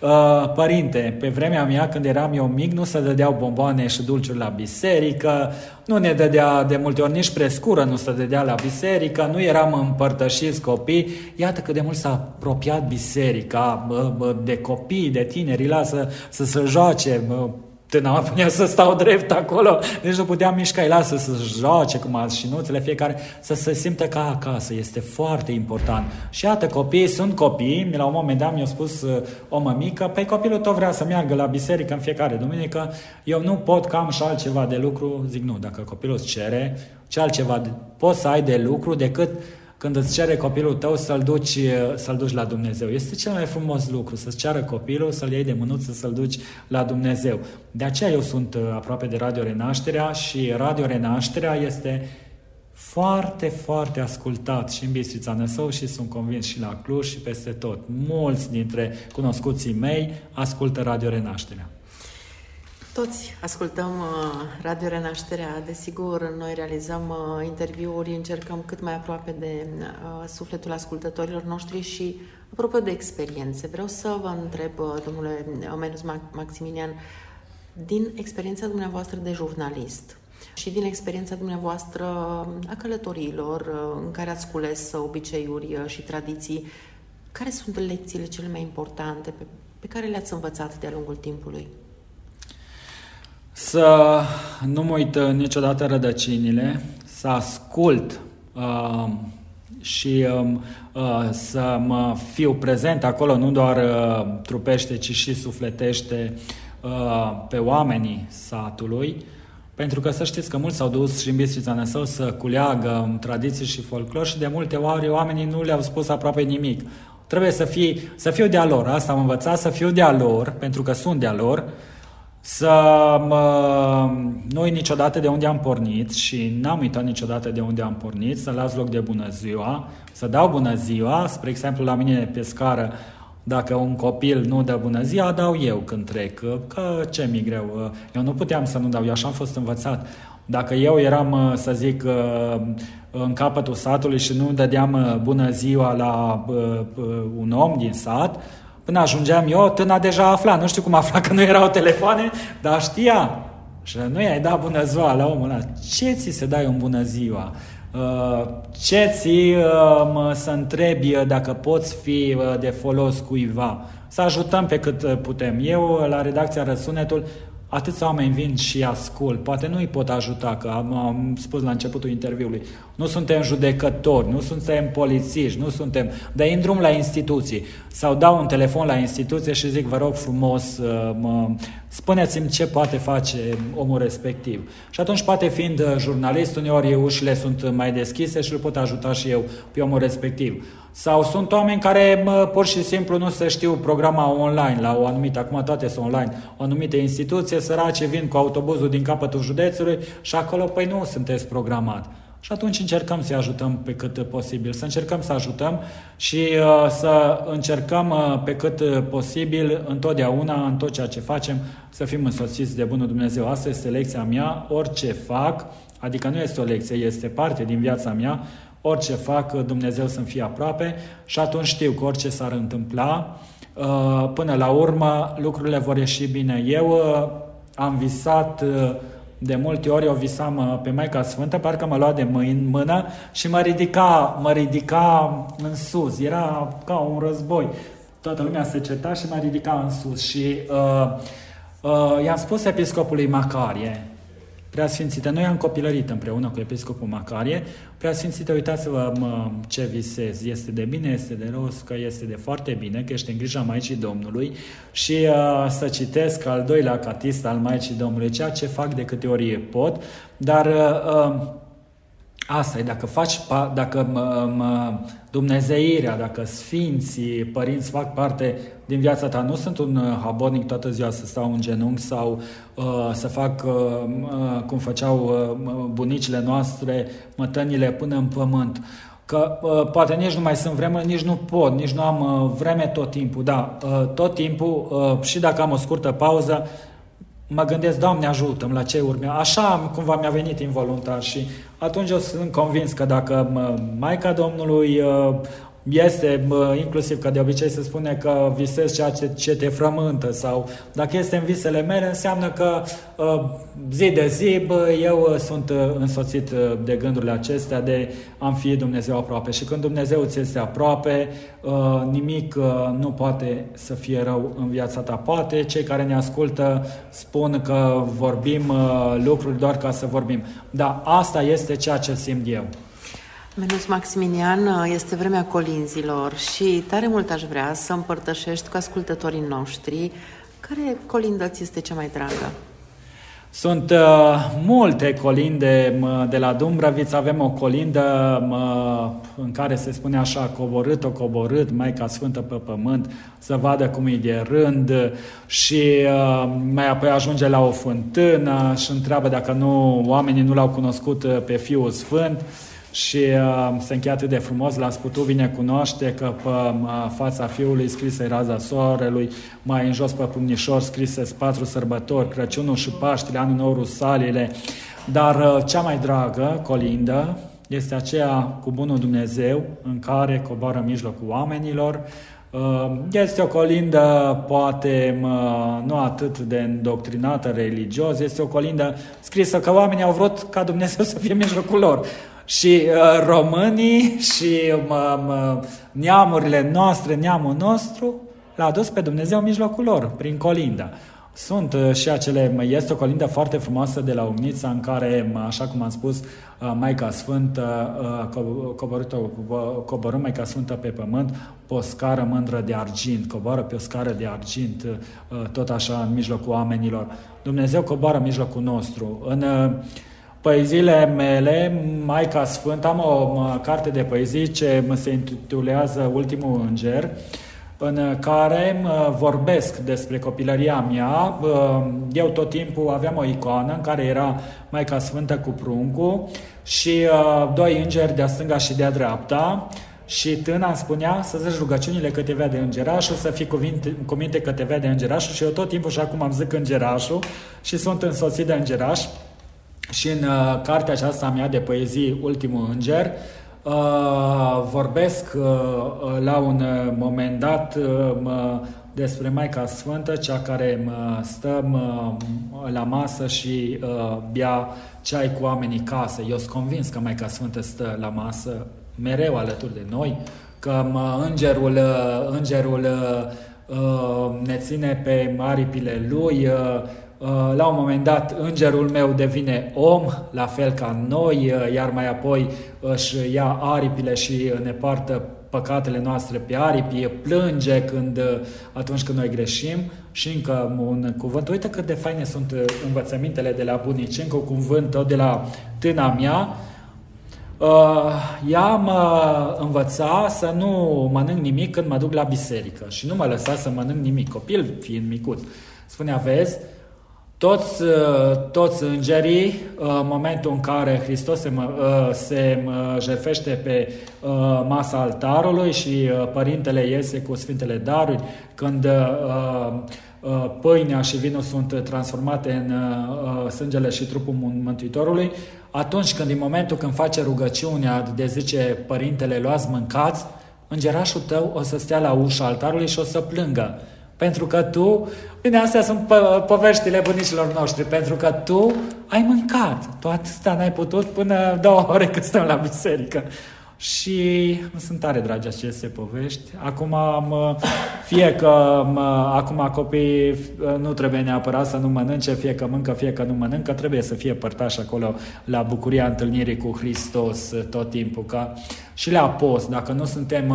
pe vremea mea, când eram eu mic, nu se dădeau bomboane și dulciuri la biserică, nu ne dădea de multe ori nici prescură, nu se dădea la biserică, nu eram împărtășiți copii. Iată cât de mult s-a apropiat biserica de copii, de tineri, lasă să se joace. Tânăr mă punea să stau drept acolo, deci nu puteam mișca, îi lasă să joace cu mașinuțele fiecare, să se simtă ca acasă, este foarte important. Și iată, copiii sunt copii, la un moment dat mi-a spus o mămică, păi copilul tău vrea să meargă la biserică în fiecare duminică, eu nu pot, că am și altceva de lucru. Zic, nu, dacă copilul îți cere, ce altceva poți să ai de lucru decât când îți cere copilul tău să-l duci la Dumnezeu. Este cel mai frumos lucru, să-ți ceară copilul, să-l iei de mânuță, să-l duci la Dumnezeu. De aceea eu sunt aproape de Radio Renașterea și Radio Renașterea este foarte, foarte ascultat și în Bistrița Năsăud și sunt convins și la Cluj și peste tot. Mulți dintre cunoscuții mei ascultă Radio Renașterea. Toți ascultăm Radio Renașterea, desigur, noi realizăm interviuri, încercăm cât mai aproape de sufletul ascultătorilor noștri și, apropo de experiențe, vreau să vă întreb, domnule Menuț Maximinian, din experiența dumneavoastră de jurnalist și din experiența dumneavoastră a călătoriilor în care ați cules obiceiuri și tradiții, care sunt lecțiile cele mai importante pe care le-ați învățat de-a lungul timpului? Să nu mă uit niciodată rădăcinile, să ascult și să mă fiu prezent acolo, nu doar trupește, ci și sufletește pe oamenii satului, pentru că să știți că mulți s-au dus și în Bistrița Năsăud să culeagă tradiții și folclor și de multe ori oamenii nu le-au spus aproape nimic. Trebuie să fiu de-a lor, asta am învățat, să fiu de-a lor, pentru că sunt de-a lor, nu uit niciodată de unde am pornit și n-am uitat niciodată de unde am pornit, să las loc de bună ziua, să dau bună ziua, spre exemplu la mine pe scară, dacă un copil nu dă bună ziua, dau eu când trec, că ce mi-e greu, eu nu puteam să nu dau, eu așa am fost învățat. Dacă eu eram, să zic, în capătul satului și nu dădeam bună ziua la un om din sat, până ajungeam eu, tânăr deja afla, nu știu cum afla că nu erau telefoane, dar știa. Și nu i-ai dat bună ziua la omul ăla. Ce ți se dai un bună ziua? Ce ți să întrebi dacă poți fi de folos cuiva? să ajutăm pe cât putem. Eu, la redacția Răsunetul, atâția oameni vin și ascult. Poate nu îi pot ajuta, că am spus la începutul interviului. Nu suntem judecători, nu suntem polițiști, nu suntem... Dar îi îndrum la instituții. Sau dau un telefon la instituție și zic, vă rog frumos, spuneți-mi ce poate face omul respectiv. Și atunci, poate fiind jurnalist, uneori ușile sunt mai deschise și îl pot ajuta și eu pe omul respectiv. Sau sunt oameni care pur și simplu nu se știu programa online la o anumită, acum toate sunt online, o anumită instituție, sărace vin cu autobuzul din capătul județului și acolo, păi nu sunteți programat. Și atunci încercăm să-i ajutăm pe cât posibil, să încercăm să ajutăm și să încercăm pe cât posibil întotdeauna, în tot ceea ce facem, să fim însoțiți de Bunul Dumnezeu. Asta este lecția mea, orice fac, adică nu este o lecție, este parte din viața mea, orice fac, Dumnezeu să-mi fie aproape și atunci știu că orice s-ar întâmpla, până la urmă lucrurile vor ieși bine. Eu am visat de multe ori, eu visam pe Maica Sfântă, parcă mă lua de mână și mă ridica în sus. Era ca un război. Toată lumea se certa și mă ridica în sus. Și i-am spus episcopului Macarie, Preasfințite, noi am copilărit împreună cu episcopul Macarie. Preasfințite, uitați-vă ce visez. Este de bine, este de rău, că este de foarte bine, că ești în grija Maicii Domnului și să citesc al doilea catist al Maicii Domnului, ceea ce fac de câte ori pot, dar asta e, dacă dumnezeirea, dacă sfinții părinți fac parte din viața ta, nu sunt un habornic toată ziua să stau în genunchi sau să fac cum făceau bunicile noastre, mătănile până în pământ. Că poate nici nu mai sunt vremuri, nici nu pot, nici nu am vreme tot timpul, da, tot timpul, și dacă am o scurtă pauză, mă gândesc, Doamne ajută-mi, la ce urmează. Așa cumva mi-a venit involuntar și atunci eu sunt convins că dacă Maica Domnului este, inclusiv că de obicei se spune că visezi ceea ce te frământă sau dacă este în visele mele, înseamnă că zi de zi eu sunt însoțit de gândurile acestea de a-mi fi Dumnezeu aproape. Și când Dumnezeu ți este aproape, nimic nu poate să fie rău în viața ta. Poate cei care ne ascultă spun că vorbim lucruri doar ca să vorbim. Dar asta este ceea ce simt eu. Menuț Maximinian, este vremea colinzilor și tare mult aș vrea să împărtășești cu ascultătorii noștri care colindă ți este cea mai dragă. Sunt multe colinde de la Dumbrăvița. Avem o colindă în care se spune așa: coborât, o coborât, Maica Sfântă pe pământ, să vadă cum e de rând, și mai apoi ajunge la o fântână și întreabă dacă oamenii nu l-au cunoscut pe Fiul Sfânt. Și se încheie atât de frumos: la sputul vine cunoaște că pe fața Fiului scrisă raza soarelui, mai în jos pe pumnișor scrise 4 sărbători, Crăciunul și Paștile, Anul Nou, Rusalile. Dar cea mai dragă colindă este aceea cu Bunul Dumnezeu, în care coboară în mijlocul oamenilor. Este o colindă poate nu atât de îndoctrinată religios, este o colindă scrisă că oamenii au vrut ca Dumnezeu să fie în mijlocul lor. Și românii și neamurile noastre, neamul nostru, l-a adus pe Dumnezeu în mijlocul lor, prin colindă. Sunt și este o colindă foarte frumoasă de la Umnița, în care, așa cum am spus, Maica Sfântă, coborând Maica Sfântă pe pământ, pe o scară mândră de argint, coboară pe o scară de argint, tot așa în mijlocul oamenilor. Dumnezeu coboară în mijlocul nostru. În poeziile mele, Maica Sfântă, am o carte de poezii ce se intitulează Ultimul Înger, în care vorbesc despre copilăria mea. Eu tot timpul aveam o icoană în care era Maica Sfântă cu pruncul și 2 îngeri de-a stânga și de-a dreapta. Și tâna îmi spunea să zici rugăciunile că te vede îngerașul, să fii cu minte că te vede îngerașul. Și eu tot timpul și acum am zic îngerașul și sunt însoțit de îngeraș. Și în cartea aceasta mea de poezii Ultimul Înger vorbesc la un moment dat despre Maica Sfântă, cea care stă la masă și bea ceai cu oamenii casă. Eu sunt convins că Maica Sfântă stă la masă mereu alături de noi, că îngerul ne ține pe aripile Lui. La un moment dat, îngerul meu devine om, la fel ca noi, iar mai apoi își ia aripile și ne poartă păcatele noastre pe aripi, plânge atunci când noi greșim. Și încă un cuvânt. Uite cât de faine sunt învățămintele de la bunici. Încă un cuvânt tot de la tâna mea. Ea mă învăța să nu mănânc nimic când mă duc la biserică și nu mă lăsa să mănânc nimic, copil fiind micuț. Spunea, vezi, toți îngerii, în momentul în care Hristos se jertfește pe masa altarului și Părintele iese cu Sfintele Daruri, când pâinea și vinul sunt transformate în sângele și trupul Mântuitorului, atunci când, în momentul când face rugăciunea de zice Părintele, luați, mâncați, îngerașul tău o să stea la ușa altarului și o să plângă. Pentru că tu, bine, astea sunt poveștile bunicilor noștri, pentru că tu ai mâncat. Tu atâta n-ai putut până 2 ore cât stăm la biserică. Și sunt tare dragi aceste povești. Acum, acum copiii nu trebuie neapărat să nu mănânce, fie că mâncă, fie că nu mănâncă, trebuie să fie părtași acolo la bucuria întâlnirii cu Hristos tot timpul. Și la post, dacă nu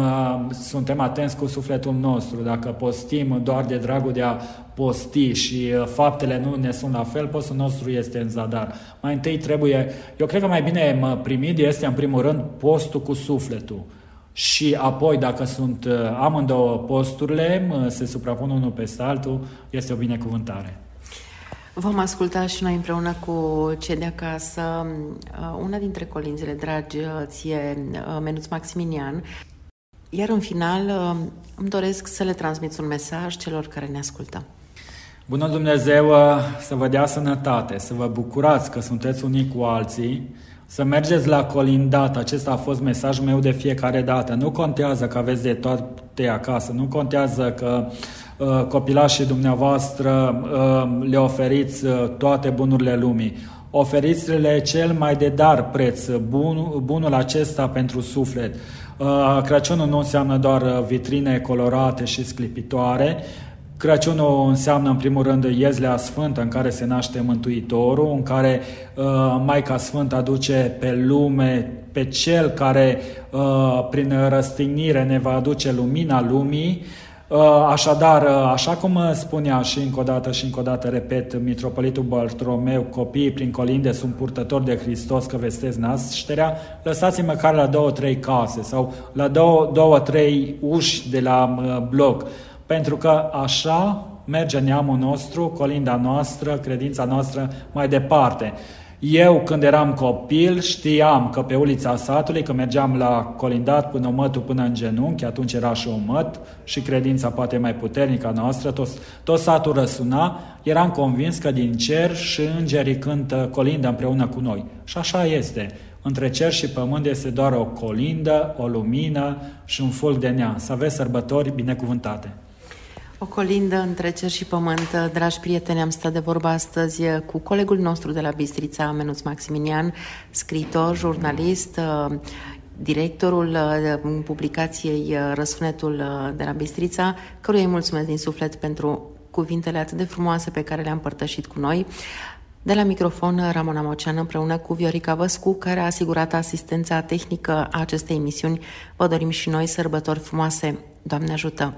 suntem atenți cu sufletul nostru, dacă postim doar de dragul de a posti și faptele nu ne sunt la fel, postul nostru este în zadar. Mai întâi eu cred că mai bine primit este în primul rând postul cu sufletul. Și apoi, dacă sunt amândouă posturile, se suprapun unul peste altul, este o binecuvântare. Vom asculta și noi împreună cu cei de acasă una dintre colinzile dragi ție, Menuț Maximinian, iar în final îmi doresc să le transmiți un mesaj celor care ne ascultă. Bunul Dumnezeu să vă dea sănătate, să vă bucurați că sunteți unii cu alții, să mergeți la colindat. Acesta a fost mesajul meu de fiecare dată. Nu contează că aveți de toate acasă, nu contează că copilașii dumneavoastră le oferiți toate bunurile lumii. Oferiți-le cel mai de dar preț, bunul acesta pentru suflet. Crăciunul nu înseamnă doar vitrine colorate și sclipitoare. Crăciunul înseamnă în primul rând iezlea sfântă în care se naște Mântuitorul, în care Maica Sfântă aduce pe lume pe Cel care prin răstignire ne va aduce lumina lumii. Așadar, așa cum spunea și încă o dată repet, Mitropolitul Bartolomeu, copiii prin colinde sunt purtători de Hristos că vestesc nașterea, lăsați-i măcar la 2-3 case sau la 2-3 uși de la bloc, pentru că așa merge neamul nostru, colinda noastră, credința noastră mai departe. Eu, când eram copil, știam că pe ulița satului, că mergeam la colindat până omătul până în genunchi, atunci era și omăt și credința poate mai puternică a noastră, tot satul răsuna, eram convins că din cer și îngerii cântă colindă împreună cu noi. Și așa este. Între cer și pământ este doar o colindă, o lumină și un fulg de neam. Să aveți sărbători binecuvântate! O colindă între cer și pământ. Dragi prieteni, am stat de vorbă astăzi cu colegul nostru de la Bistrița, Menuț Maximinian, scriitor, jurnalist, directorul publicației Răsunetul de la Bistrița, căruia îi mulțumesc din suflet pentru cuvintele atât de frumoase pe care le-a împărtășit cu noi. De la microfon, Ramona Mocean, împreună cu Viorica Văscu, care a asigurat asistența tehnică a acestei emisiuni. Vă dorim și noi sărbători frumoase. Doamne ajută!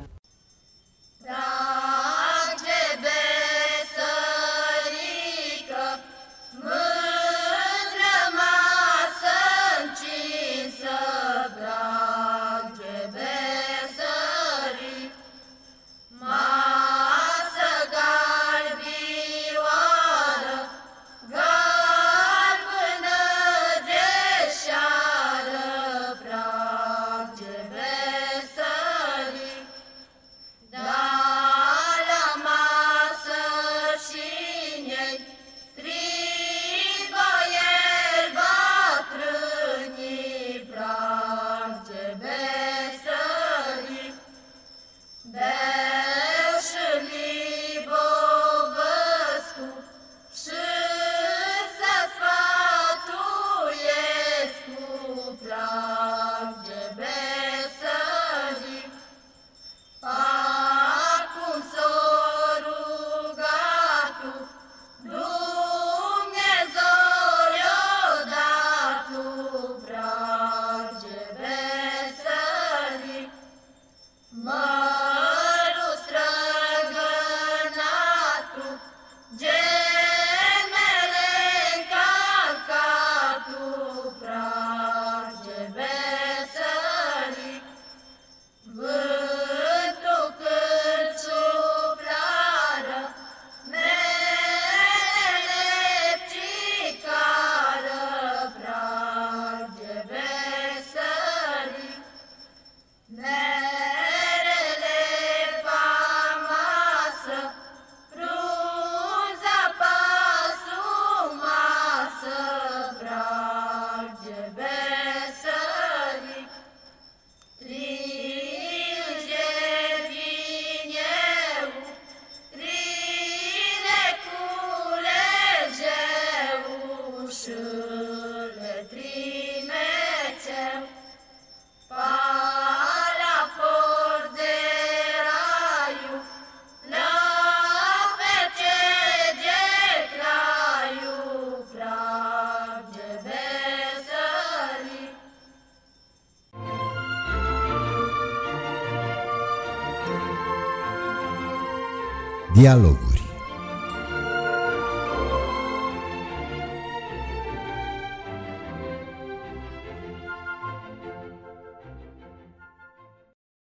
Dialoguri.